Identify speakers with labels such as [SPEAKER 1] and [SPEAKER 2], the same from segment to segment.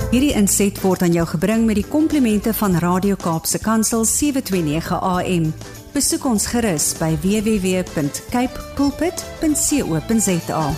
[SPEAKER 1] Hierdie inset word aan jou gebring met die komplimente van Radio Kaapse Kansel 729 AM. Besoek ons gerus by www.cape pulpit.co.za.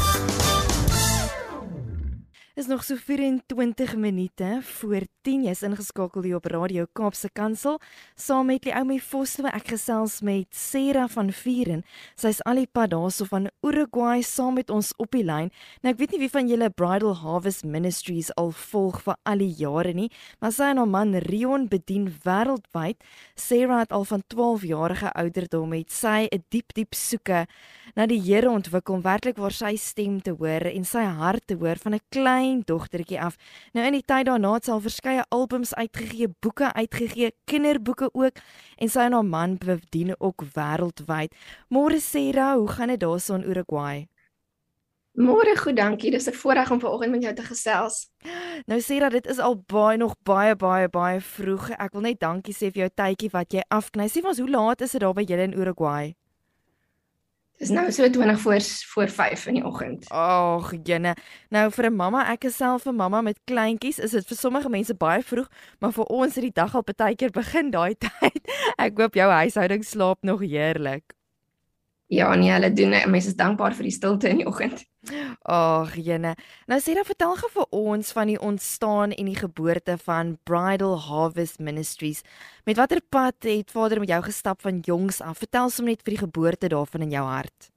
[SPEAKER 2] Is nog so 24 minute voor 10, jy is ingeskakel hier op Radio Kaapse Kansel, saam met Leomi Vosloo. Ek gesels met Sarah van Vieren. Sy is al die pad daarso van Uruguay saam met ons op die lyn. Nou ek weet nie wie van julle Bridal Harvest Ministries al volg vir al die jare nie, maar sy en haar man Rion bedien wêreldwyd. Sarah het al van 12-jarige ouderdom het sy 'n diep soeke na die Here ontwikkel om werklik waar sy stem te hoor en sy hart te hoor van 'n klein dogtertjie af. Nou in die tyd daarna het sy al verskeie albums uitgegee, boeke uitgegee, kinderboeke ook, en sy en haar man bedien ook wêreldwyd. Môre Sarah, hoe gaan dit daarso in Uruguay?
[SPEAKER 3] Môre goed, dankie. Dis 'n voorreg om vanoggend met jou te gesels.
[SPEAKER 2] Nou Sarah, dit is al nog baie vroeg. Ek wil net dankie sê vir jou tydjie wat jy afkny. Sê vir ons, hoe laat is dit daar by julle in Uruguay?
[SPEAKER 3] Dis nou so 20 voor 5 in die oggend.
[SPEAKER 2] Ag, jene. Nou vir 'n mamma, ek is self 'n mamma met kleintjies, is dit vir sommige mense baie vroeg, maar vir ons het die dag al partykeer begin daai tyd. Ek hoop jou huishouding slaap nog heerlik.
[SPEAKER 3] Ja, nee, hulle doen, mense is dankbaar vir die stilte in die oggend.
[SPEAKER 2] Ag, jene. Nou Sarah, vertel gou vir ons van die ontstaan en die geboorte van Bridal Harvest Ministries. Met watter pad het Vader met jou gestap van jongs af? Vertel soms net vir die geboorte daarvan in jou hart.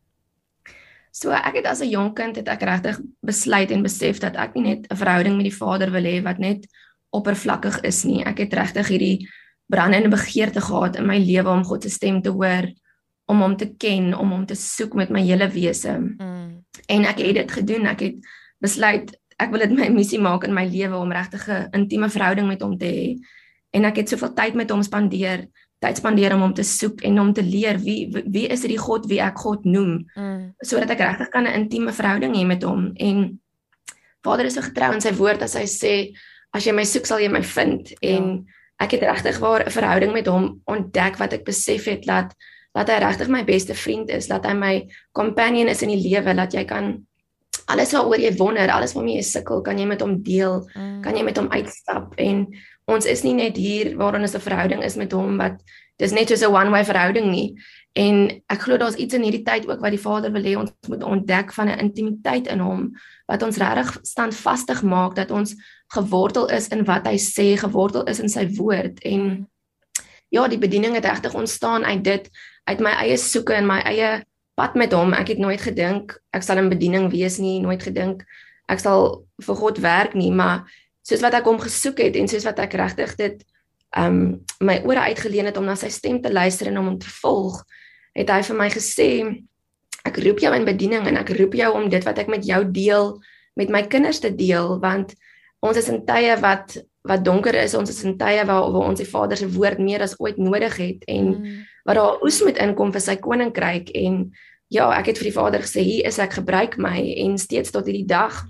[SPEAKER 3] So ek het as 'n jong kind het ek regtig besluit en besef dat ek nie net 'n verhouding met die Vader wil hê wat net oppervlakkig is nie. Ek het regtig hierdie brandende begeerte gehad in my lewe om God se stem te hoor, om hom te ken, om hom te soek met my hele wese. En ek het dit gedoen. Ek het besluit ek wil dit my missie maak in my lewe om regtig 'n intieme verhouding met hom te hê. En ek het soveel tyd met hom spandeer om hom te soek en om te leer wie is die God wie ek God noem, sodat ek regtig kan 'n intieme verhouding hê met hom. En Vader is so getrou in sy woord as hy sê, as jy my soek sal jy my vind. En ek het regtig waar 'n verhouding met hom ontdek wat ek besef het dat hy regtig my beste vriend is, dat hy my companion is in die lewe, dat jy kan alles waaroor jy wonder, alles waarmee jy sukkel, kan jy met hom deel, kan jy met hom uitstap. En ons is nie net hier waarin ons 'n verhouding is met hom, wat dis net soos 'n one-way verhouding nie. En ek glo daar's iets in hierdie tyd ook wat die Vader wil hê ons moet ontdek van 'n intimiteit in hom, wat ons regtig standvastig maak, dat ons gewortel is in wat hy sê, gewortel is in sy woord. En ja, die bediening het regtig ontstaan uit my eie soeke en my eie pad met hom. Ek het nooit gedink ek sal in bediening wees nie, nooit gedink ek sal vir God werk nie, maar soos wat ek hom gesoek het en soos wat ek regtig dit my ore uitgeleen het om na sy stem te luister en om hom te volg, het hy vir my gesê, ek roep jou in bediening en ek roep jou om dit wat ek met jou deel, met my kinders te deel, want ons is in tye wat donker is, ons is in tye waar ons die Vader se woord meer as ooit nodig het, en waar daar oes moet inkom vir sy koninkryk. En ja, ek het vir die Vader gesê, hier is ek, gebruik my, en steeds tot hierdie dag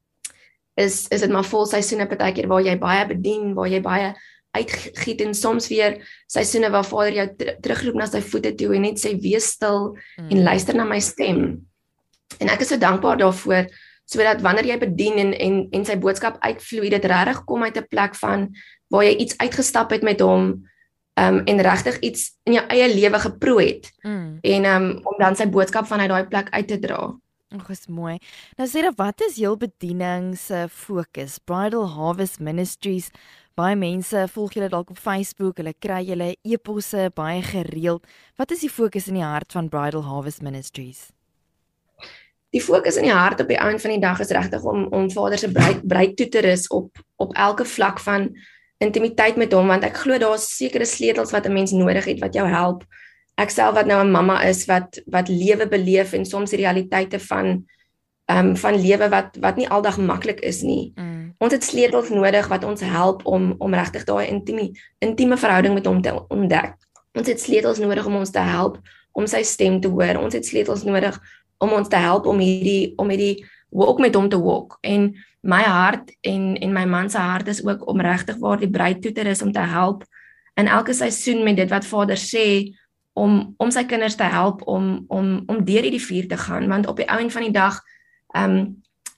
[SPEAKER 3] is dit maar vol seisoene partykeer waar jy baie bedien, waar jy baie uitgiet, en soms weer seisoene waar Vader jou terugroep na sy voete toe en net sê, wees stil en luister na my stem. En ek is so dankbaar daarvoor, sodat wanneer jy bedien en sy boodskap uitvloei, dit regtig kom uit 'n plek van waar jy iets uitgestap het met hom, en regtig iets in jou eie lewe geproe het, en om dan sy boodskap vanuit daai plek uit te dra.
[SPEAKER 2] Ag, is mooi. Nou Sarah, wat is jou bediening se fokus? Bridal Harvest Ministries, baie mense volg julle dalk op Facebook, hulle kry julle e-posse baie gereeld. Wat is die fokus in die hart van Bridal Harvest Ministries?
[SPEAKER 3] Die fokus in die hart op die einde van die dag is regtig om Vader se bruid toe te rus op elke vlak van intimiteit met hom, want ek glo daar's sekere sleutels wat 'n mens nodig het wat jou help. Ek self wat nou 'n mamma is wat lewe beleef en soms die realiteite van lewe wat nie aldag maklik is nie. Ons het sleutels nodig wat ons help om regtig daai intieme verhouding met hom te ontdek. Ons het sleutels nodig om ons te help om sy stem te hoor. Ons het sleutels nodig om ons te help om hierdie walk met hom te walk. En my hart en my man se hart is ook om regtig waar die bruid toe te rus om te help in elke seisoen met dit wat Vader sê, om sy kinders te help om deur hierdie vuur te gaan, want op die einde van die dag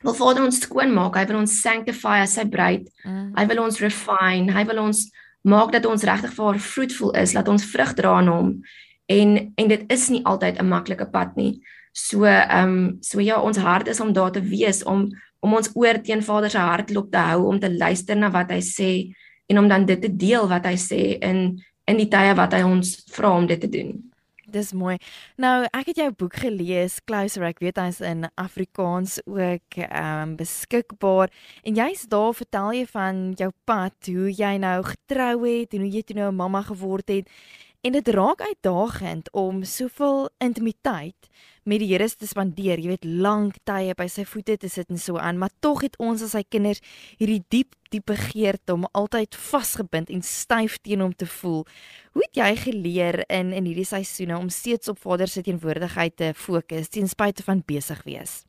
[SPEAKER 3] wil Vader ons skoon maak, hy wil ons sanctify as sy bruid, hy wil ons refine, hy wil ons maak dat ons regtig vir haar fruitful is, laat ons vrug dra aan hom, en dit is nie altyd 'n maklike pad nie, so ja, ons hart is om daar te wees, om ons oor teen Vader se hartklop te hou, om te luister na wat hy sê, en om dan dit te deel wat hy sê, in die tye wat hy ons vra om dit te doen.
[SPEAKER 2] Dis mooi. Nou, ek het jou boek gelees, Closer, ek weet hy's in Afrikaans ook beskikbaar, en jy's daar vertel jy van jou pad, hoe jy nou getrou het, en hoe jy toe nou 'n mamma geword het, en dit raak uitdagend om soveel intimiteit met die Here te spandeer, jy weet, lang tye by sy voete te sit en so aan, maar tog het ons as sy kinders hierdie diep begeerte om altyd vasgebind en styf teen hom te voel. Hoe het jy geleer in hierdie seisoene om steeds op Vader se teenwoordigheid te fokus, ten spyte van besig wees?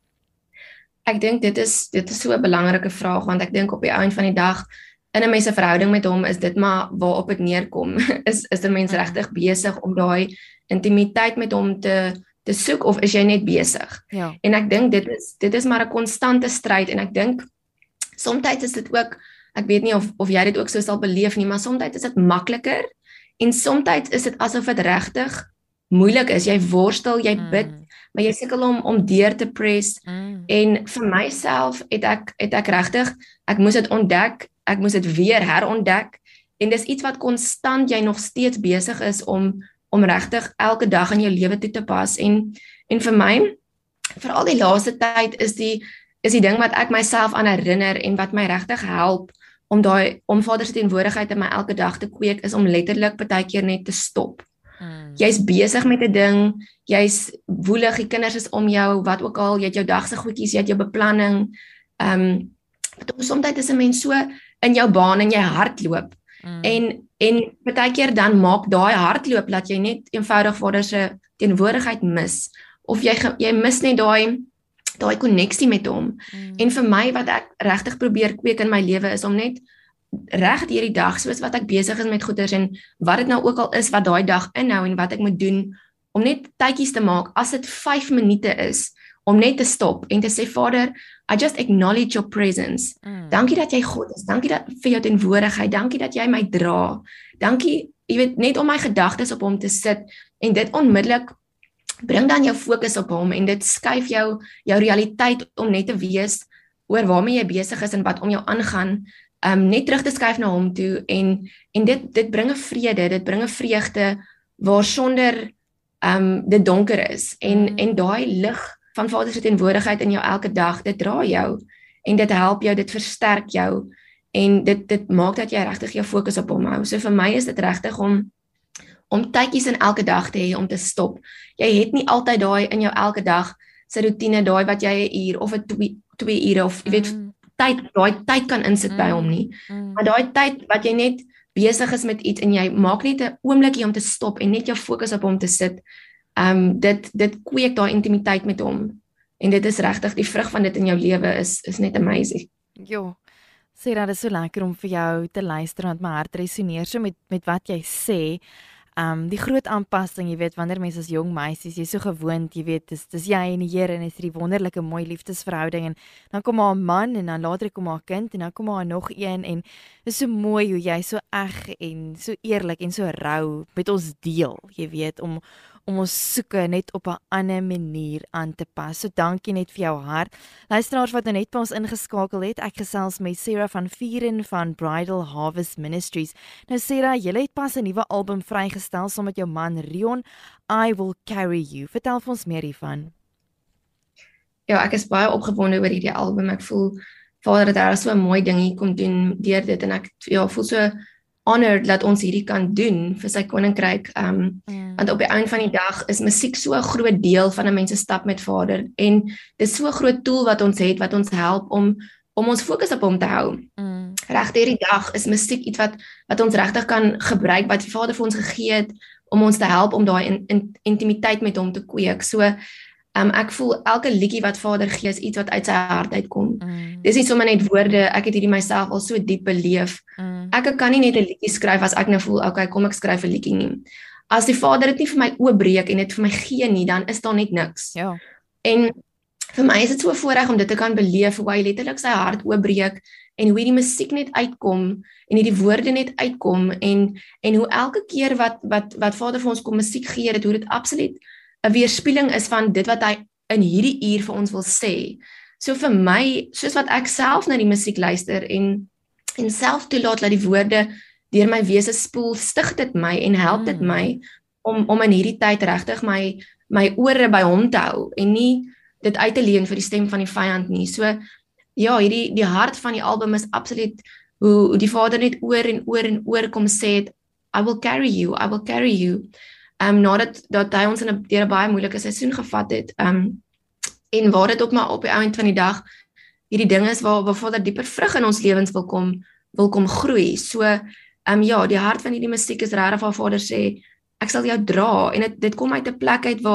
[SPEAKER 3] Ek dink dit is so 'n belangrike vraag, want ek dink op die einde van die dag, in 'n mens se verhouding met hom, is dit maar waarop dit neerkom. Is 'n mens regtig besig om daai intimiteit met hom te soek, of is jy net besig?
[SPEAKER 2] Ja.
[SPEAKER 3] En ek dink dit is maar 'n konstante stryd, en ek dink soms is dit ook, ek weet nie of jy dit ook so sal beleef nie, maar soms is dit makliker, en soms is dit asof dit regtig moeilik is. Jy worstel, jy bid, maar jy sukkel om deur te press. En vir myself het ek regtig, ek moes dit ontdek, ek moes dit weer herontdek, en dis iets wat konstant jy nog steeds besig is om regtig elke dag in jou lewe toe te pas, en vir my, veral die laaste tyd, is die ding wat ek myself aan herinner, en wat my regtig help, om Vader se teenwoordigheid in my elke dag te kweek, is om letterlik partykeer net te stop. Jy's besig met 'n ding, jy's woelig, die kinders is om jou, wat ook al, jy het jou dagse goedjies, jy het jou beplanning, soms is 'n mens so in jou baan, en jy hardloop, en partykeer dan maak daai hardloop, dat jy net eenvoudig Vader se teenwoordigheid mis, of jy mis net daai koneksie met hom. En vir my, wat ek regtig probeer kweek in my lewe, is om net reg deur die dag, soos wat ek besig is met goeders, en wat dit nou ook al is, wat daai dag inhou, en wat ek moet doen, om net tydjies te maak, as dit 5 minute is, om net te stop, en te sê, Vader, I just acknowledge your presence. Dankie dat jy God is, dankie vir jou teenwoordigheid, dankie dat jy my dra, dankie, jy weet, net om my gedagtes op hom te sit, en dit onmiddellik bring dan jou fokus op hom, en dit skuif jou realiteit om net te wees oor waarmee jy besig is, en wat om jou aangaan, net terug te skuif na hom toe, en dit bring 'n vrede, dit bring 'n vreugde, waar sonder dit donker is, en daai lig van Vader se teenwoordigheid in jou elke dag, dit dra jou, en dit help jou, dit versterk jou, en dit maak dat jy regtig jou fokus op hom hou. So vir my is dit regtig om tydjies in elke dag te hê, om te stop. Jy het nie altyd daai in jou elke dag se routine, daai wat jy 'n uur of 2 ure, of jy weet, daai tyd kan insit by hom nie. Maar daai tyd wat jy net besig is met iets, en jy maak net 'n oombliekie om te stop, en net jou fokus op hom te sit, dit kweek daai intimiteit met hom, en dit is regtig, die vrug van dit in jou lewe is net amazing.
[SPEAKER 2] Jo, sê dat is so lekker om vir jou te luister, want my hart resoneer so met wat jy sê. Die groot aanpassing, jy weet, wanneer mense as jong meisies, jy is so gewoond, jy weet, dis jy en die Here, en is die wonderlike mooi liefdesverhouding, en dan kom maar 'n man, en dan later kom maar 'n kind, en dan kom maar nog een, en dis so mooi hoe jy so eg, en so eerlik, en so rou met ons deel, jy weet, om ons soeke net op 'n ander manier aan te pas. So dankie net vir jou hart. Luisteraars wat nou net by ons ingeskakel het, ek gesels met Sarah van Vieren van Bridal Harvest Ministries. Nou Sarah, jy het pas 'n nuwe album vrygestel saam met jou man Rion, I Will Carry You. Vertel vir ons meer hiervan.
[SPEAKER 3] Ja, ek is baie opgewonde oor hierdie album. Ek voel Vader het daar so 'n mooi ding hier kom doen deur dit, en ek voel so honored dat ons hierdie kan doen vir sy koninkryk, want op die einde van die dag is musiek so 'n groot deel van 'n mens se stap met Vader, en dis so 'n groot tool wat ons het, wat ons help om ons fokus op hom te hou. Reg deur die dag is musiek iets wat ons regtig kan gebruik, wat die Vader vir ons gegee het, om ons te help om daai intimiteit met hom te kweek. So ek voel elke liedjie wat Vader gee is iets wat uit sy hart uitkom. Dis nie sommer net woorde, ek het hierdie myself al so diep beleef. Ek kan nie net 'n liedjie skryf as ek nou voel, okay, kom ek skryf 'n liedjie nie. As die Vader dit nie vir my oopbreek en dit vir my gee nie, dan is daar net niks.
[SPEAKER 2] Ja.
[SPEAKER 3] En vir my is dit so 'n voorreg om dit te kan beleef, hoe hy letterlik sy hart oopbreek en hoe die musiek net uitkom en hoe die woorde net uitkom en hoe elke keer wat Vader vir ons kom musiek gee, hoe dit absoluut 'n weerspieëling is van dit wat hy in hierdie uur vir ons wil sê. So vir my, soos wat ek self na die musiek luister en self toelaat dat die woorde deur my wese spoel, stig dit my en help dit my om in hierdie tyd regtig my ore by hom te hou en nie dit uit te leen vir die stem van die vyand nie. So ja, die hart van die album is absoluut hoe die Vader net oor en oor en oor kom sê het, I will carry you, I will carry you. Nadat hy ons deur 'n baie moeilike seisoen gevat het, en waar dit op die einde van die dag hierdie ding is waar Vader dieper vrug in ons lewens wil kom groei. So ja, die hart van hierdie musiek is regtig waar Vader sê, ek sal jou dra en dit kom uit 'n plek uit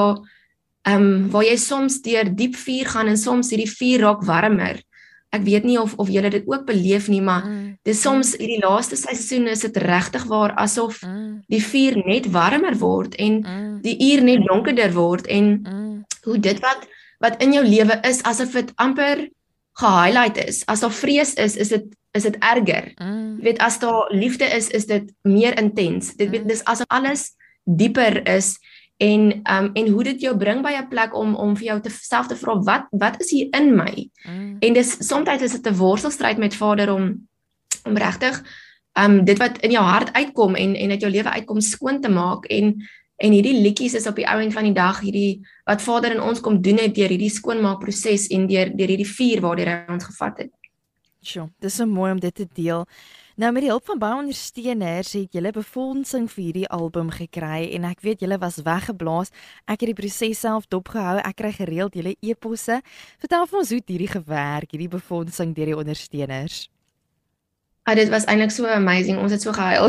[SPEAKER 3] waar jy soms deur diep vuur gaan en soms hierdie vuur raak warmer. Ek weet nie of julle dit ook beleef nie, maar dis soms hierdie laaste seisoen is dit regtig waar asof die vuur net warmer word en die uur net donkerder word en hoe dit wat in jou lewe is asof dit amper gehighlight is. As daar vrees is dit erger. Jy weet, as daar liefde is dit meer intens. Dis asof alles dieper is en hoe dit jou bring by 'n plek om vir jou self te vra wat is hier in my? En soms is dit 'n worstelstryd met Vader om regtig dit wat in jou hart uitkom en uit jou lewe uitkom skoon te maak en hierdie liedjies is op die ou end van die dag hierdie wat Vader in ons kom doen het deur hierdie skoonmaakproses en deur hierdie vuur waardeur hy ons gevat het.
[SPEAKER 2] Sjoe, dis so mooi om dit te deel. Nou met die hulp van baie ondersteuners het julle befondsing vir hierdie album gekry en ek weet julle was weggeblaas. Ek het die proses self dopgehou. Ek kry gereeld julle e-posse. Vertel vir ons hoe hierdie gewerk, hierdie befondsing deur die ondersteuners.
[SPEAKER 3] Dit was eintlik so amazing. Ons het so gehuil.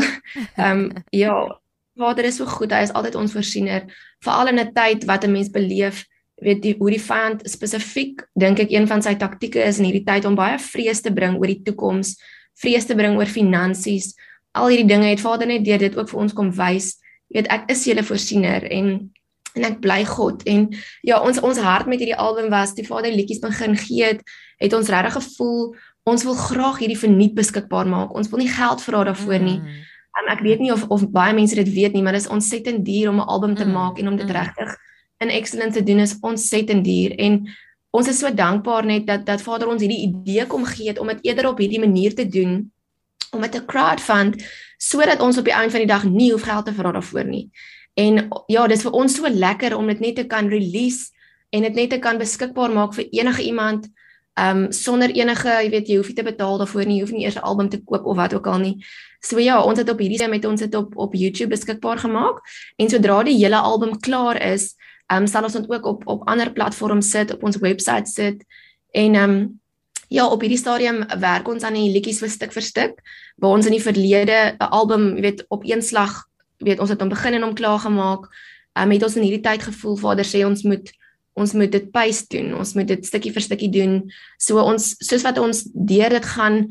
[SPEAKER 3] Ja, Vader is so goed. Hy is altyd ons voorsiener, veral in 'n tyd wat 'n mens beleef, weet hoe die vyand spesifiek, dink ek een van sy taktieke is in hierdie tyd om baie vrees te bring oor die toekoms, vrees te bring oor finansies. Al hierdie dinge het Vader net deur dit ook vir ons kom wys. Weet, ek is julle voorsiener en ek bly God. En ja, ons hart met hierdie album was, die Vader liedjies begin gee het ons regtig gevoel, ons wil graag hierdie verniet beskikbaar maak. Ons wil nie geld vra daarvoor nie. Ek weet nie of baie mense dit weet nie, maar dit is ontsettend duur om 'n album te maak en om dit regtig in excellence te doen is ontsettend duur. En ons is so dankbaar net dat Vader ons hierdie idee kom gee het om dit eerder op hierdie manier te doen, om dit te crowdfund, sodat ons op die einde van die dag nie hoef geld te vra daarvoor nie. En ja, dit is vir ons so lekker om dit net te kan release en dit net te kan beskikbaar maak vir enige iemand, sonder enige, jy weet, jy hoef nie te betaal daarvoor nie, jy hoef nie eers 'n album te koop of wat ook al nie. So ja, ons het op hierdie met ons het op YouTube beskikbaar gemaak en sodra die hele album klaar is, sal ons ook op ander platforms sit, op ons webwerf sit en ja, op hierdie stadium werk ons aan die liedjies vir stuk, waar ons in die verlede 'n album, jy weet, op een slag, weet ons het hom begin en hom klaar gemaak. Het ons in hierdie tyd gevoel, Vader sê ons moet dit pace doen, ons moet dit stukkie vir stukkie doen. So soos wat ons deur dit gaan,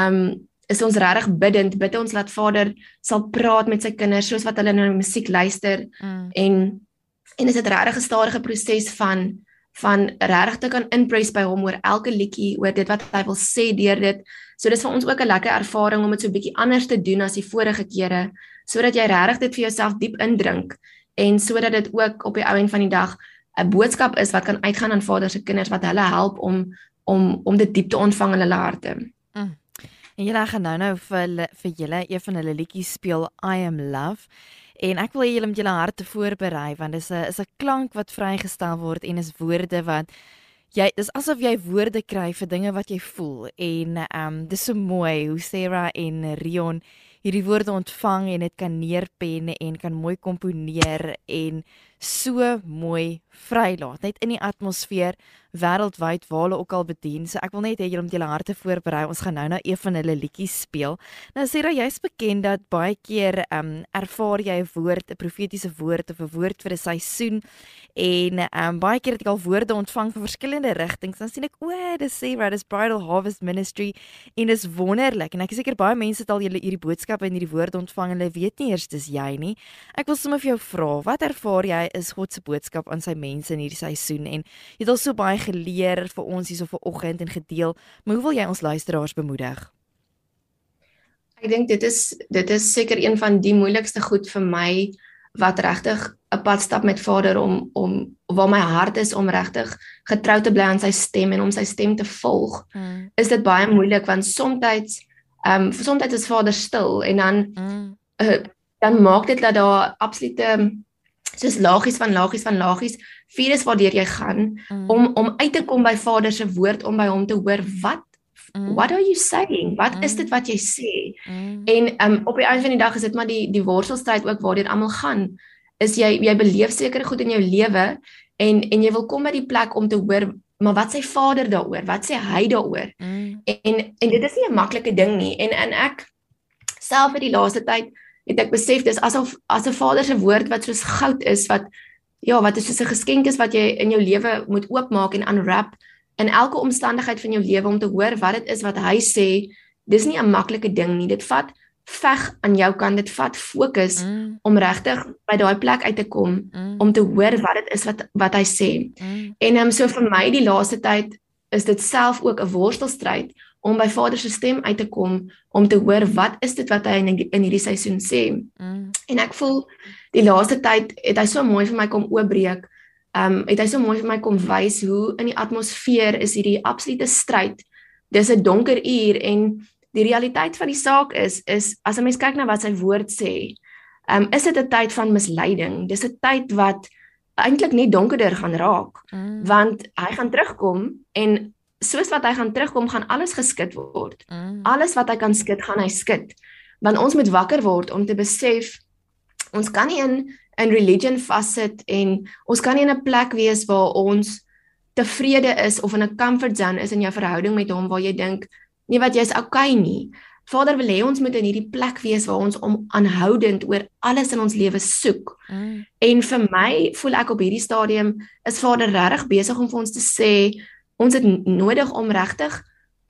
[SPEAKER 3] is ons regtig bid ons laat Vader sal praat met sy kinders, soos wat hulle na musiek luister, en is dit regtig 'n stadige proses van regtig te kan impress by hom oor elke liedjie, oor dit wat hy wil sê deur dit. So dis vir ons ook 'n lekker ervaring om dit so 'n bietjie anders te doen as die vorige kere, sodat jy regtig dit vir jouself diep indrink en sodat dit ook op die ou end van die dag 'n boodskap is wat kan uitgaan aan Vader se kinders, wat hulle help om dit diep te ontvang in hulle harte.
[SPEAKER 2] En julle gaan nou vir julle een van hulle liedjies speel, I Am Love. En ek wil hê julle met julle harte voorberei, want dit is 'n klank wat vrygestel word en is woorde wat dis asof jy woorde kry vir dinge wat jy voel. En dis so mooi hoe Sarah en Rion hierdie woorde ontvang en dit kan neerpen en kan mooi komponeer en so mooi vrylaat, net in die atmosfeer wêreldwyd waar hulle ook al bedien. So ek wil net hê julle met julle harte voorberei. Ons gaan nou een van hulle liedjies speel. Nou Sarah, jy's bekend dat baie keer ervaar jy 'n woord, 'n profetiese woord of 'n woord vir 'n seisoen en baie keer het ek al woorde ontvang van verskillende rigtings, dan sien ek, dis Sarah, dis Bridal Harvest Ministry, en dis wonderlik, en ek is seker baie mense het al hierdie boodskappe en hierdie woorde ontvang, en hulle weet nie eers dis jy nie. Ek wil sommer vir jou vra, wat ervaar jy is God se boodskap aan sy mense in hierdie seisoen, en jy het al so baie geleer vir ons hier so vanoggend en gedeel, maar hoe wil jy ons luisteraars bemoedig?
[SPEAKER 3] Ek dink dit is seker een van die moeilikste goed vir my, wat regtig 'n pad stap met Vader om waar my hart is om regtig getrou te bly aan sy stem en om sy stem te volg. Is dit baie moeilik want soms is Vader stil en dan maak dit dat daar absolute soos lagies van lagies vuur is waardeur jy gaan om uit te kom by Vader se woord, om by hom te hoor what are you saying? Wat is dit wat jy sê? En op die einde van die dag is dit maar die worstelstryd ook waardeur almal gaan. Is jy beleef sekere goed in jou lewe en jy wil kom by die plek om te hoor, maar wat sê Vader daaroor? Wat sê hy daaroor? En dit is nie 'n maklike ding nie. En ek self in die laaste tyd het ek besef dis asof 'n Vader se woord wat soos goud is, wat is soos 'n geskenk is wat jy in jou lewe moet oopmaak en unwrap in elke omstandigheid van jou lewe om te hoor wat dit is wat hy sê. Dis nie 'n maklike ding nie. Dit vat veg aan jou kant, dit vat fokus om regtig by daai plek uit te kom om te hoor wat dit is wat hy sê. En so vir my die laaste tyd is dit self ook 'n worstelstryd om by Vader se stem uit te kom om te hoor wat is dit wat hy in hierdie seisoen sê. En ek voel die laaste tyd het hy so mooi vir my kom oopbreek. Het hy so mooi vir my kom wys hoe in die atmosfeer is hierdie absolute stryd. Dis 'n donker uur en die realiteit van die saak is as 'n mens kyk na wat sy woord sê, is dit 'n tyd van misleiding. Dis 'n tyd wat eintlik net donkerder gaan raak, want hy gaan terugkom en soos wat hy gaan terugkom, gaan alles geskit word. Alles wat hy kan skit, gaan hy skit. Want ons moet wakker word om te besef, ons kan nie in religion vassit en ons kan nie in 'n plek wees waar ons tevrede is of in 'n comfort zone is in jou verhouding met hom waar jy dink, nee wat jy's okay nie. Vader wil hê ons moet in hierdie plek wees waar ons aanhoudend oor alles in ons lewe soek. En vir my voel ek op hierdie stadium is Vader regtig besig om vir ons te sê, ons het nodig om regtig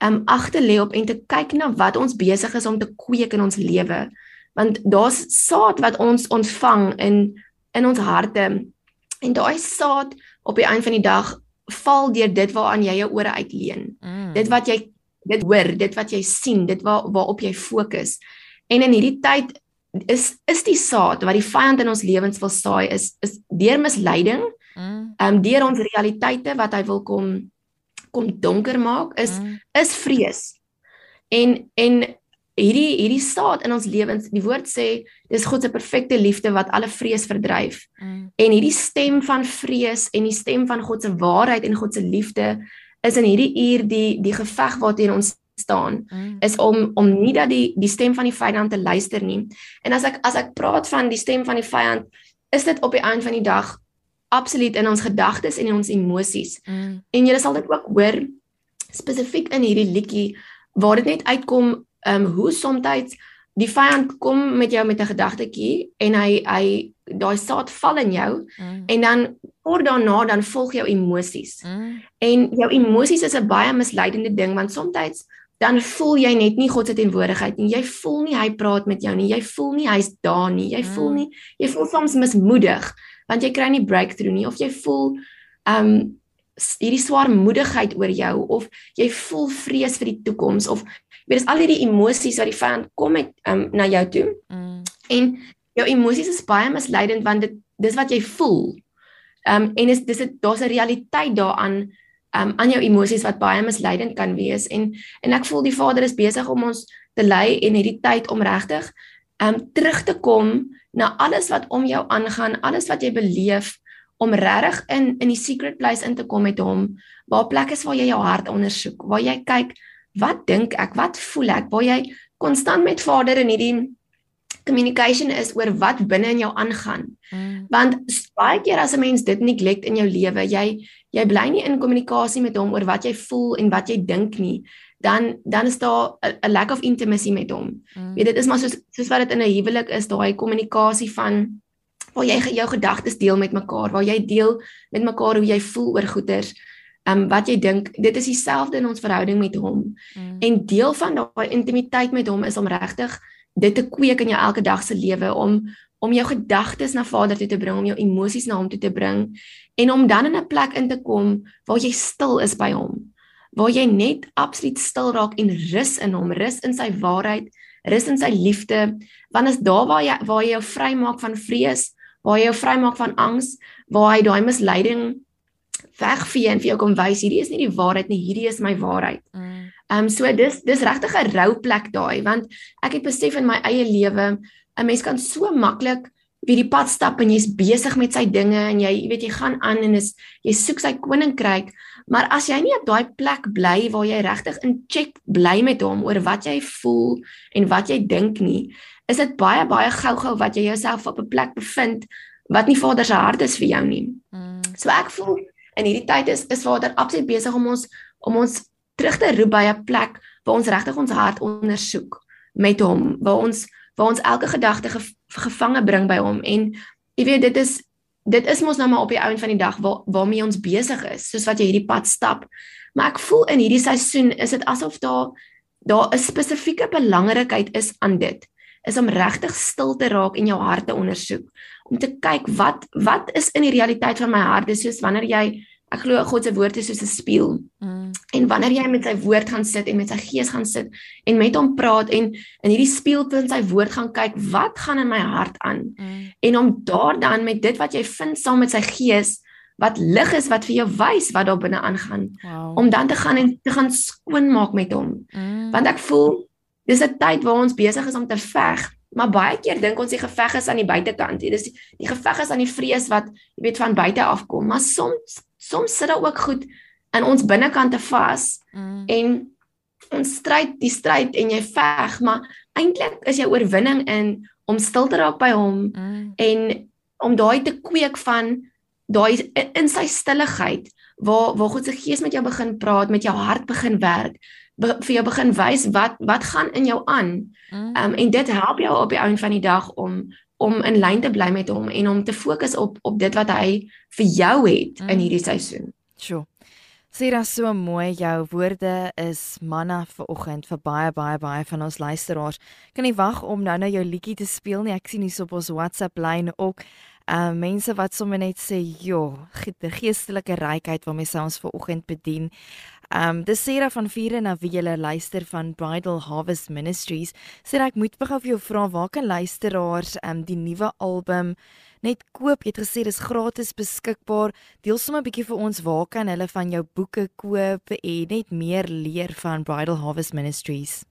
[SPEAKER 3] ag te lê op en te kyk na wat ons besig is om te kweek in ons lewe. Want daar's saad wat ons ontvang in ons harte. En daai saad op die einde van die dag val deur dit waaraan jy jou ore uitleen. Dit hoor, dit wat jy sien, dit waarop jy fokus. En in hierdie tyd is die saad wat die vyand in ons lewens wil saai, is deur misleiding, deur ons realiteite wat hy wil kom donker maak, is vrees. En hierdie saad in ons lewens, die woord sê, dis God se perfekte liefde wat alle vrees verdryf. En hierdie stem van vrees en die stem van God se waarheid en God se liefde is in hierdie uur die geveg waarteen ons staan, is om nie dat die stem van die vyand te luister nie. En as ek praat van die stem van die vyand, is dit op die einde van die dag absoluut in ons gedagtes en in ons emosies. En jy sal dit ook hoor spesifiek in hierdie liedjie waar dit net uitkom hoe soms die vyand kom met jou met 'n gedagtetjie en hy daai saad val in jou en dan kort daarna dan volg jou emosies. En jou emosies is 'n baie misleidende ding want soms dan voel jy net nie God se teenwoordigheid nie. Jy voel nie hy praat met jou nie. Jy voel nie hy's daar nie. Jy voel soms mismoedig want jy kry nie breakthrough nie of jy voel hierdie swaarmoedigheid oor jou of jy voel vrees vir die toekoms of dis al hierdie emosies wat die vyand kom met na jou toe. En jou emosies is baie misleidend want dis wat jy voel. En daar's 'n realiteit daaraan aan jou emosies wat baie misleidend kan wees. En ek voel die Vader is besig om ons te lei in hierdie tyd om regtig terug te kom na alles wat om jou aangaan, alles wat jy beleef, om regtig in die secret place in te kom met hom, waar plek is waar jy jou hart ondersoek, waar jy kyk, wat dink ek, wat voel ek, waar jy konstant met Vader in hierdie communication is oor wat binne in jou aangaan. Want baie keer as 'n mens dit neglect in jou lewe, jy bly nie in kommunikasie met hom oor wat jy voel en wat jy dink nie, dan is daar 'n lack of intimacy met hom. Dit is maar soos wat dit in 'n huwelik is, daai kommunikasie van waar jy jou gedagtes deel met mekaar, waar jy deel met mekaar hoe jy voel oor goeders, wat jy dink, dit is dieselfde in ons verhouding met hom. En deel van daai intimiteit met hom is om regtig dit te kweek in jou elke dag se lewe, om jou gedagtes na Vader toe te bring, om jou emosies na hom toe te bring, en om dan in 'n plek in te kom waar jy stil is by hom, waar jy net absoluut stil raak en rus in hom, rus in sy waarheid, rus in sy liefde, want is daar waar jy jou vrymaak van vrees, waar jy jou vrymaak van angs, waar hy daai misleiding wegvee en vir jou kom wys, hierdie is nie die waarheid nie, hierdie is my waarheid. So dis regtig 'n rouplek daai, want ek het besef in my eie lewe, 'n mens kan so maklik by die pad stap en jy's besig met sy dinge en jy gaan aan en jy soek sy koninkryk, maar as jy nie op daai plek bly waar jy regtig in check bly met hom oor wat jy voel en wat jy dink nie, is dit baie baie gou wat jy jouself op 'n plek bevind wat nie Vader se hart is vir jou nie. So ek voel in hierdie tyd is Vader absoluut besig om ons terug te roep by 'n plek waar ons regtig ons hart ondersoek met hom, waar ons elke gedagte gevange bring by hom, en jy weet, dit is mos nou maar op die einde van die dag waarmee ons besig is, soos wat jy hierdie pad stap, maar ek voel in hierdie seisoen is dit asof daar 'n spesifieke belangrikheid is aan dit, is om regtig stil te raak en jou hart te ondersoek, om te kyk wat is in die realiteit van my hart, dis soos wanneer ek glo God se woord is soos 'n spieël. En wanneer jy met sy woord gaan sit en met sy gees gaan sit en met hom praat en in hierdie spieelpunt sy woord gaan kyk, wat gaan in my hart aan? En om daar dan met dit wat jy vind saam met sy gees, wat lig is, wat vir jou wys wat daar binne aangaan, om dan te gaan skoonmaak met hom. Want ek voel, dis 'n tyd waar ons besig is om te veg, maar baie keer dink ons die geveg is aan die buitekant. Dis die geveg is aan die vrees wat jy weet van buite afkom, maar soms sit daar ook goed in ons binnekante vas, en ons stryd en jy veg, maar eintlik is jou oorwinning om stil te raak by hom, en om daai te kweek van daai in sy stilligheid, waar God se gees met jou begin praat, met jou hart begin werk, vir jou begin wys wat gaan in jou aan, en dit help jou op die einde van die dag om in lyn te bly met hom en om te fokus op dit wat hy vir jou het in hierdie seisoen.
[SPEAKER 2] Sjoe. Sarah, so mooi, jou woorde is manna vir oggend vir baie van ons luisteraars. Kan nie wag om nou jou liedjie te speel nie. Ek sien hier op ons WhatsApp lyn ook mense wat sommer net sê, joh, die geestelike rykheid waarmee sy ons vir oggend bedien. Dis Sarah van Vieren na wie julle luister van Bridal Harvest Ministries. Sarah, ek moet begin vir jou vra, waar kan luisteraars die nuwe album net koop? Jy het gesê dis gratis beskikbaar. Deel sommer 'n bietjie vir ons, waar kan hulle van jou boeke koop en net meer leer van Bridal Harvest Ministries?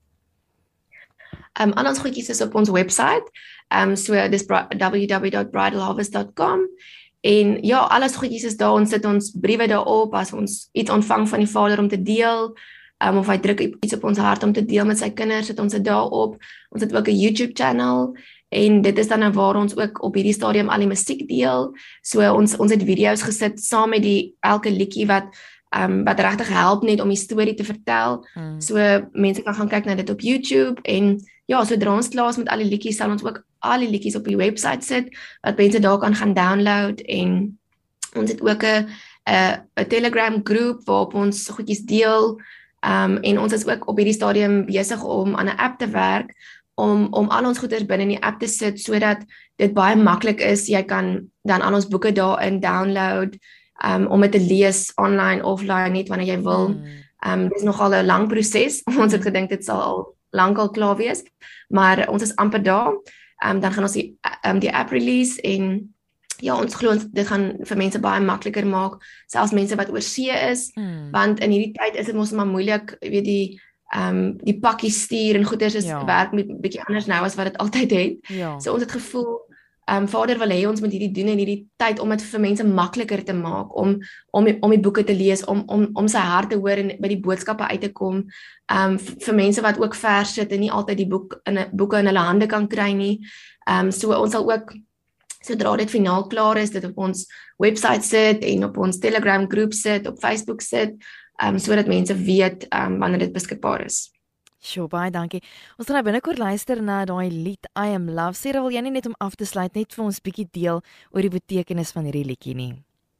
[SPEAKER 3] Al ons goedjies is op ons website. So dis www.bridalharvest.com. En ja, alles goedjies is daar. Ons sit ons briewe daarop as ons iets ontvang van die Vader om te deel. Of hy druk iets op ons hart om te deel met sy kinders, sit ons dit daarop. Ons het ook 'n YouTube channel. En dit is dan nou waar ons ook op hierdie stadium al die musiek deel. So ons het video's gesit saam met elke liedjie wat regtig help net om die storie te vertel. So mense kan gaan kyk na dit op YouTube, en ja, sodra ons klaar is met al die liedjies, sal ons ook al die liedjies op die website sit, wat mense daar kan gaan download, en ons het ook 'n Telegram groep waarop ons goedjies deel, en ons is ook op hierdie stadium besig om aan 'n app te werk, om al ons goeders binne in die app te sit, sodat dit baie maklik is. Jy kan dan al ons boeke daarin download, om dit te lees online, offline, net wanneer jy wil. Dit is nogal 'n lang proses. Ons het gedink dit sal al lankal klaar wees, maar ons is amper daar. Dan gaan ons die app release, en ja, ons glo dit gaan vir mense baie makliker maak, selfs mense wat oorsee is, want in hierdie tyd is dit mos maar moeilik, jy weet, die pakkies stuur en goeders werk met 'n bietjie anders nou as wat dit altyd het. So ons het gevoel, Vader wil hê ons moet hierdie doen in hierdie tyd, om dit vir mense makliker te maak, om die boeke te lees, om sy hart te hoor en by die boodskappe uit te kom, vir mense wat ook ver sit en nie altyd die boeke in hulle hande kan kry nie. So ons sal ook, sodra dit finaal klaar is, dit op ons website sit en op ons Telegram groep sit, op Facebook sit, sodat mense weet wanneer dit beskikbaar is.
[SPEAKER 2] Sjoe, baie dankie. Ons gaan nou binnekort luister na daai lied I Am Love. Sarah, wil jy nie net om af te sluit net vir ons bietjie deel oor die betekenis van hierdie liedjie nie?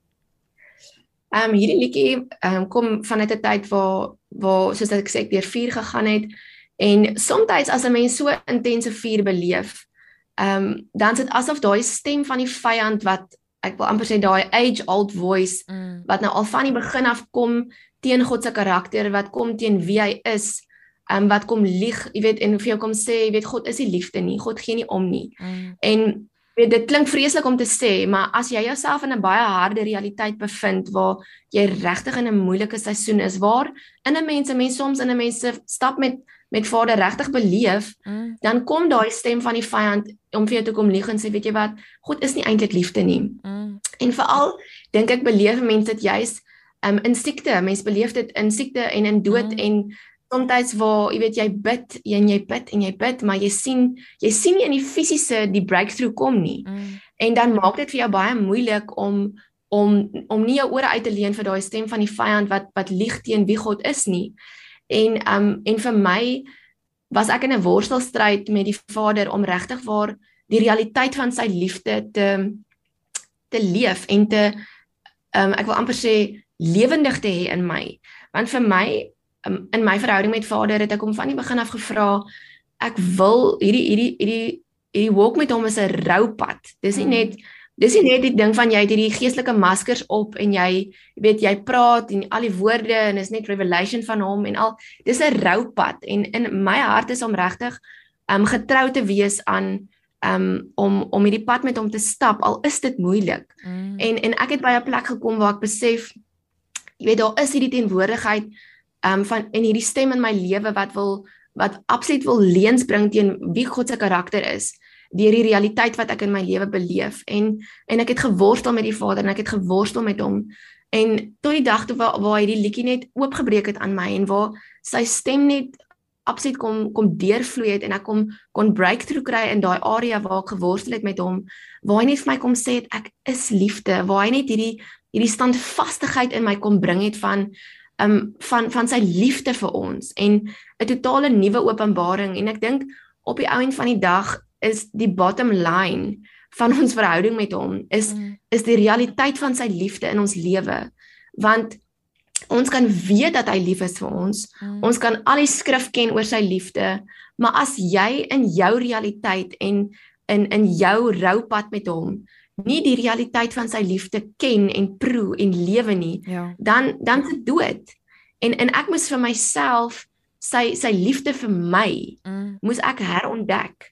[SPEAKER 3] Hierdie liedjie kom vanuit 'n tyd waar soos ek sê deur vuur gegaan het en soms as 'n mens so intense vuur beleef, dan is dit asof daai stem van die vyand wat ek wil amper sê daai age old voice wat nou al van die begin af kom teen God se karakter, wat kom teen wie hy is, wat kom lieg, jy weet, en vir jou kom sê, jy weet, God is nie liefde nie, God gee nie om nie. En weet, dit klink vreeslik om te sê, maar as jy jouself in 'n baie harde realiteit bevind waar jy regtig in 'n moeilike seisoen is, waar in 'n mens soms in 'n mens se stap met Vader regtig beleef, dan kom daai stem van die vyand om vir jou te kom lieg en sê, weet jy wat, God is nie eintlik liefde nie. En veral dink ek beleef mense dit juis in siekte. Mense beleef dit in siekte en in dood en soms waar jy weet jy bid en jy bid, maar jy sien nie in die fisiese die breakthrough kom nie. En dan maak dit vir jou baie moeilik om nie jou ore uit te leen vir daai stem van die vyand wat lieg teen wie God is nie. En vir my was ek in 'n worstelstryd met die Vader om regtig waar die realiteit van sy liefde te leef en te ek wil amper sê lewendig te hê in my. Want vir my in my verhouding met Vader het ek hom van die begin af gevra, ek wil hierdie walk met hom is 'n roupad. Dis nie net die ding van jy het hierdie geestelike maskers op en jy weet jy praat en al die woorde en is net revelation van hom en al. Dis 'n roupad en in my hart is om regtig getrou te wees aan om hierdie pad met hom te stap, al is dit moeilik. En ek het by 'n plek gekom waar ek besef, jy weet, daar is hierdie teenwoordigheid en hierdie stem in my lewe wat absoluut wil leuns bring teen wie God se karakter is, deur die realiteit wat ek in my lewe beleef. En ek het geworstel met die Vader en ek het geworstel met hom. En tot die dag toe waar hy die liedjie net oopgebreek het aan my en waar sy stem net absoluut kom deurvloei het en ek kon breakthrough kry in daai area waar ek geworstel het met hom, waar hy net vir my kom sê het, ek is liefde, waar hy net hierdie standvastigheid in my kom bring het van sy liefde vir ons en 'n totale nuwe openbaring. En ek dink op die ou end van die dag is die bottom line van ons verhouding met hom is die realiteit van sy liefde in ons lewe. Want ons kan weet dat hy lief is vir ons. Ons kan al die skrif ken oor sy liefde, maar as jy in jou realiteit en in jou roupad met hom nie die realiteit van sy liefde ken en proe en lewe nie, dan is dit dood. En ek moes vir myself sy liefde vir my moes ek herontdek.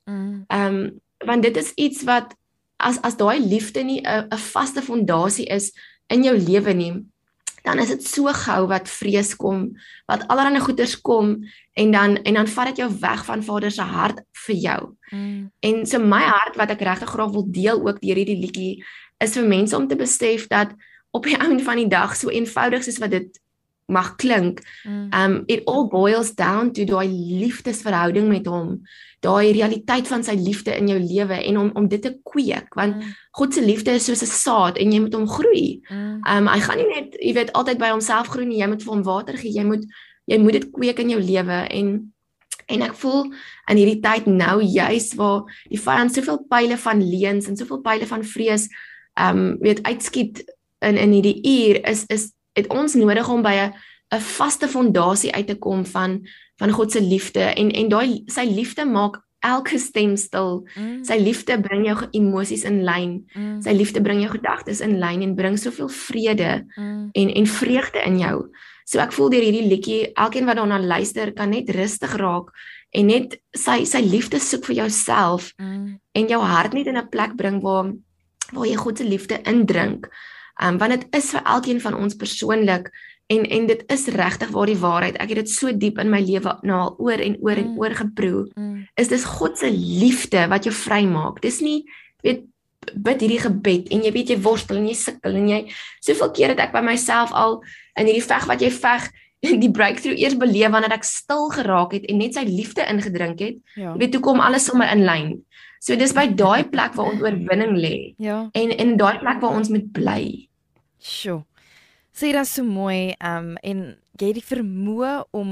[SPEAKER 3] Want dit is iets wat as daai liefde nie 'n vaste fondasie is in jou lewe nie, dan is dit so gou wat vrees kom, wat allerlei goeters kom en dan vat dit jou weg van Vader se hart vir jou. En so my hart wat ek regtig graag wil deel ook deur hierdie liedjie is vir mense om te besef dat op die einde van die dag, so eenvoudig soos wat dit mag klink, it all boils down to daai liefdesverhouding met hom, daai realiteit van sy liefde in jou lewe en om dit te kweek, want God se liefde is soos 'n saad en jy moet hom groei. Hy gaan nie net, jy weet, altyd by homself groei nie, jy moet vir hom water gee, jy moet dit kweek in jou lewe en ek voel in hierdie tyd nou juis waar die vyand soveel pile van leuns en soveel pile van vrees weet uitskiet in hierdie uur is het ons nodig om by 'n vaste fondasie uit te kom van God se liefde en daai sy liefde maak elke stem stil. Sy liefde bring jou emosies in lyn. Sy liefde bring jou gedagtes in lyn en bring soveel vrede en vreugde in jou. So ek voel deur hierdie liedjie, elkeen wat daarna luister kan net rustig raak en net sy liefde soek vir jouself en jou hart net in 'n plek bring waar jy God se liefde indrink. Want dit is vir elkeen van ons persoonlik en dit is regtig waar die waarheid. Ek het dit so diep in my lewe nou al oor en oor geproe. Is dis God se liefde wat jou vrymaak. Dis nie, weet, bid hierdie gebed en jy weet jy worstel en jy sukkel en jy soveel keer het ek by myself al in hierdie veg wat jy veg die breakthrough eers beleef wanneer ek stil geraak het en net sy liefde ingedrink het. Jy weet, toe kom alles sommer in lyn. So dis by daai plek waar ons oorwinning lê. En daai plek waar ons moet bly.
[SPEAKER 2] Sjoe. Sê dit so mooi en jy het die vermoë om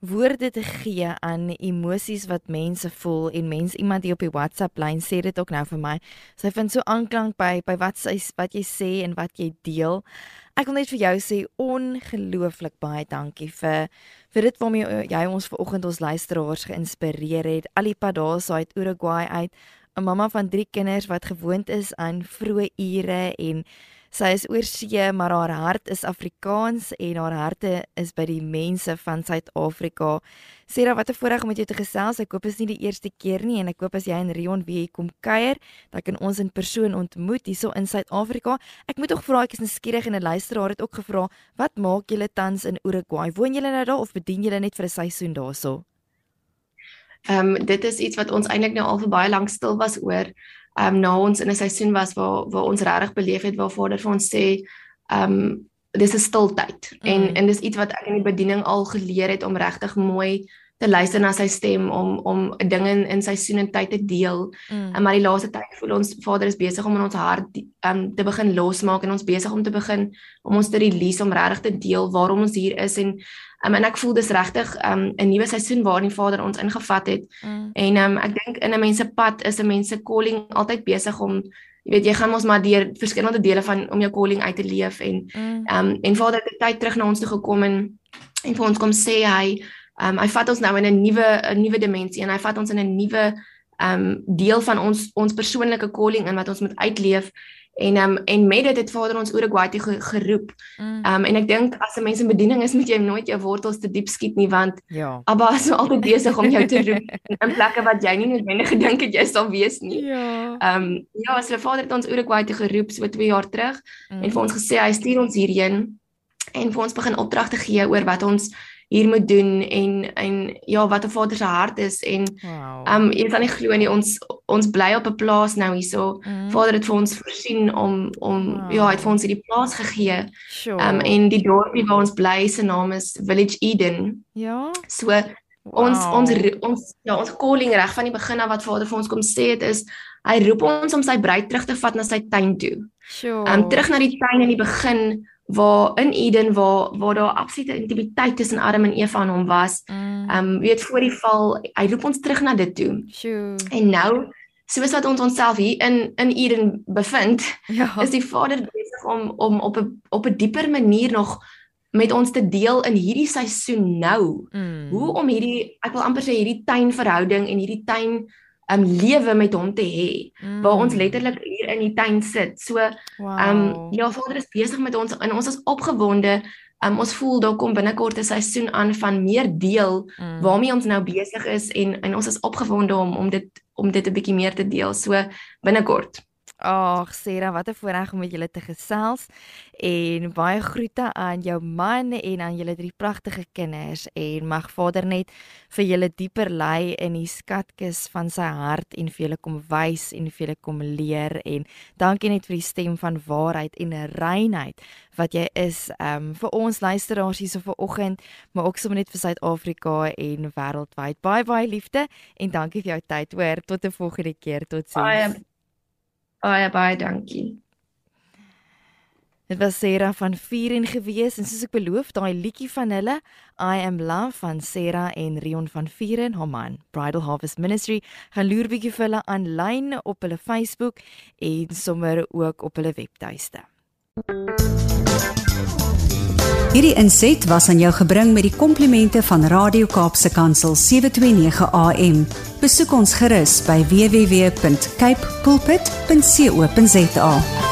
[SPEAKER 2] woorde te gee aan emosies wat mense voel en iemand die op die WhatsApp lyn sê dit ook nou vir my. Sy vind so aanklank by wat jy sê en wat jy deel. Ek wil net vir jou sê ongelooflik baie dankie vir dit waarmee jy ons vanoggend ons luisteraars geïnspireer het. Al die pad daar so uit Uruguay uit, 'n mamma van 3 kinders wat gewoond is aan vroeë ure en sy is oorsee, maar haar hart is Afrikaans en haar harte is by die mense van Suid-Afrika. Sarah, wat 'n voorreg om met jou te gesels. Ek hoop is nie die eerste keer nie en ek hoop as jy en Rion weer kom kuier, dat kan ons in persoon ontmoet hierso in Suid-Afrika. Ek moet ook vra, ek is nuuskierig en 'n luisteraar het ook gevra, wat maak julle tans in Uruguay? Woon julle nou daar of bedien julle net vir 'n seisoen daarso?
[SPEAKER 3] Dit is iets wat ons eintlik nou al vir baie lank stil was oor. Na ons in 'n seisoen was waar ons regtig beleef het waar Vader vir ons sê, dis 'n stiltyd. En dis iets wat ek in die bediening al geleer het om regtig mooi te luister na sy stem, om dinge in seisoen en tyd te deel. Maar die laaste tyd voel ons Vader is besig om in ons hart te begin losmaak en ons besig om ons te release, om regtig te deel waarom ons hier is en ek voel dis regtig 'n nuwe seisoen waarin die Vader ons ingevat het. En ek dink in 'n mens se pad is 'n mens se calling altyd besig om, jy weet, jy gaan mos maar deur verskillende dele van om jou calling uit te leef en Vader het 'n tyd terug na ons toe gekom en vir ons kom sê hy vat ons nou in 'n nuwe dimensie en hy vat ons in 'n nuwe deel van ons persoonlike calling in wat ons moet uitleef. En met dit het Vader ons Uruguay toe geroep. En ek dink as 'n mens in bediening is, moet jy nooit jou wortels te diep skiet nie, want Abba is altyd besig om jou te roep in plekke wat jy nie noodwendig gedink het jy sal wees nie. So Vader het ons Uruguay toe geroep so 2 jaar terug en vir ons gesê hy stuur ons hierheen en vir ons begin opdragte gee oor wat ons hier moet doen en wat 'n Vader se hart is en jy kan nie glo nie, ons bly op 'n plaas nou hierso. Vader het vir ons voorsien hy het vir ons hierdie plaas gegee. En die dorpie waar ons bly se naam is Village Eden. So ons calling reg van die begin af wat Vader vir ons kom sê het is hy roep ons om sy bruid terug te vat na sy tuin toe. Terug na die tuin in die begin waar in Eden waar daar absolute intimiteit tussen Adam en Eva en hom was. Weet voor die val, hy roep ons terug na dit toe. En nou, soos wat ons onsself hier in Eden bevind, is die Vader besig om op 'n dieper manier nog met ons te deel in hierdie seisoen nou. Hoe om ek wil amper sê hierdie tuinverhouding en hierdie tuin lewe met hom te hê, waar ons letterlik hier in die tuin sit. So, Vader is besig met ons en ons is opgewonde. Ons voel daar kom binnekort 'n seisoen aan van meer deel waarmee ons nou besig is en ons is opgewonde om dit 'n bietjie meer te deel. So binnekort.
[SPEAKER 2] Ag, Sarah, wat 'n voorreg om met julle te gesels en baie groete aan jou man en aan julle 3 pragtige kinders en mag Vader net vir julle dieper lei in die skatkis van sy hart en vir julle kom wys en vir julle kom leer en dankie net vir die stem van waarheid en reinheid wat jy is vir ons luisteraars hier so vanoggend, maar ook sommer net vir Suid-Afrika en wêreldwyd. Baie liefde en dankie vir jou tyd, hoor. Tot 'n volgende keer. Totsiens.
[SPEAKER 3] Baie dankie.
[SPEAKER 2] Dit was Sarah van Vieren gewees en soos ek beloof, daai liedjie van hulle, I Am Love van Sarah en Rion van Vieren, haar man, Bridal Harvest Ministry, gaan loer bietjie vir hulle aanlyn op hulle Facebook en sommer ook op hulle webtuiste.
[SPEAKER 1] Hierdie inset was aan jou gebring met die komplimente van Radio Kaapse Kansel 729 AM. Besoek ons gerus by www.cape pulpit.co.za.